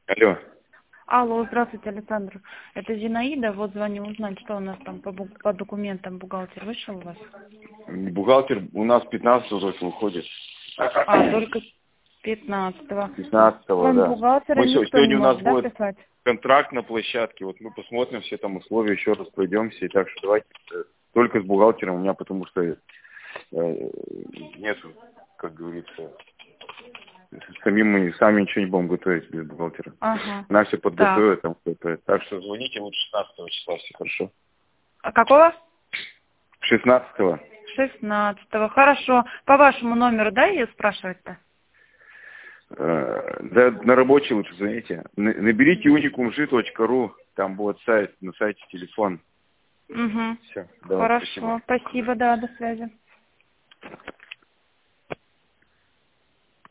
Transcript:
Алло. Алло, здравствуйте, Александр. Это Зинаида. Вот звоню узнать, что у нас там по документам бухгалтер вышел у вас. Бухгалтер у нас 15-го только выходит. Только 15-го. 15-го, Кроме да. бухгалтера никто не Сегодня у нас может, да, будет писать? контракт на площадке. Вот мы посмотрим все там условия, еще раз пройдемся. И так что давайте только с бухгалтером у меня, потому что нету, как говорится, мы сами ничего не будем готовить без бухгалтера. Ага. Нам все Так. подготовят там кто-то. Так что звоните лучше 16 числа, все хорошо. А какого? 16-го. 16-го. Хорошо. По вашему номеру, да, ее спрашивать-то? Да, на рабочий лучше звоните. Наберите unicumg.ru, там будет сайт, на сайте телефон. Угу. Все, давай, Хорошо. спасибо. Спасибо, да, до связи.